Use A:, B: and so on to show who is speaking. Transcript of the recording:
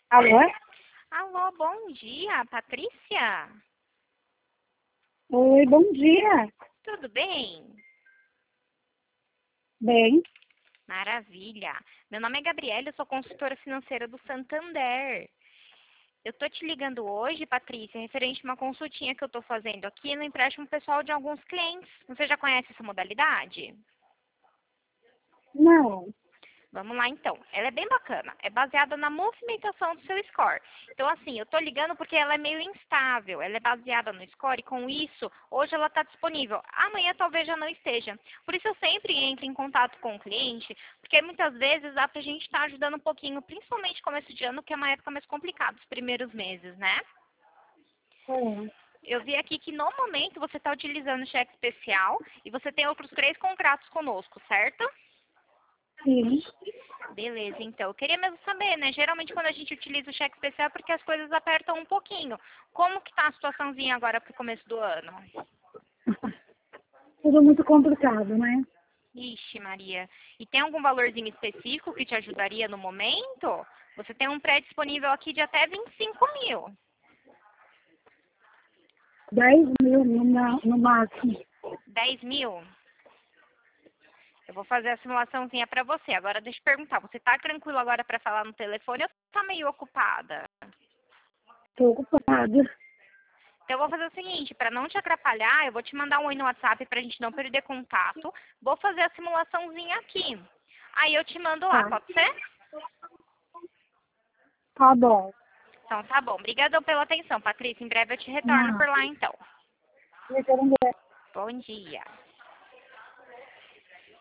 A: Alô?
B: Alô, bom dia, Patrícia.
A: Oi, bom dia.
B: Tudo bem?
A: Bem,
B: Maravilha. Meu nome é Gabriela, eu sou consultora financeira do Santander. Eu tô te ligando hoje, Patrícia, referente a uma consultinha que eu tô fazendo aqui no empréstimo pessoal de alguns clientes. Você já conhece essa modalidade?
A: não.
B: Vamos lá então. Ela é bem bacana. É baseada na movimentação do seu score. Então, assim, eu tô ligando porque ela é meio instável. Ela é baseada no score e com isso, hoje ela está disponível. Amanhã talvez já não esteja. Por isso eu sempre entro em contato com o cliente, porque muitas vezes dá pra gente estar ajudando um pouquinho, principalmente começo de ano, que é uma época mais complicada, os primeiros meses, né?
A: É,
B: Eu vi aqui que no momento você está utilizando o cheque especial e você tem outros 3 contratos conosco, certo?
A: sim.
B: Beleza, então. Eu queria mesmo saber, né? Geralmente quando a gente utiliza o cheque especial é porque as coisas apertam um pouquinho. Como que tá a situaçãozinha agora pro começo do ano?
A: Tudo muito complicado, né?
B: Ixi, Maria. E tem algum valorzinho específico que te ajudaria no momento? Você tem um pré disponível aqui de até 25 mil.
A: 10.000 no máximo.
B: 10 mil? Eu vou fazer a simulaçãozinha pra você. Agora deixa eu perguntar, você tá tranquilo agora pra falar no telefone ou tá meio ocupada?
A: Estou ocupada.
B: Então, eu vou fazer o seguinte, para não te atrapalhar, eu vou te mandar um oi no WhatsApp pra gente não perder contato. Vou fazer a simulaçãozinha aqui. Aí eu te mando lá,
A: Tá.
B: pode ser?
A: Tá bom.
B: Então, tá bom. Obrigadão pela atenção, Patrícia. Em breve eu te retorno
A: Não.
B: por lá, então.
A: Eu quero
B: Bom dia.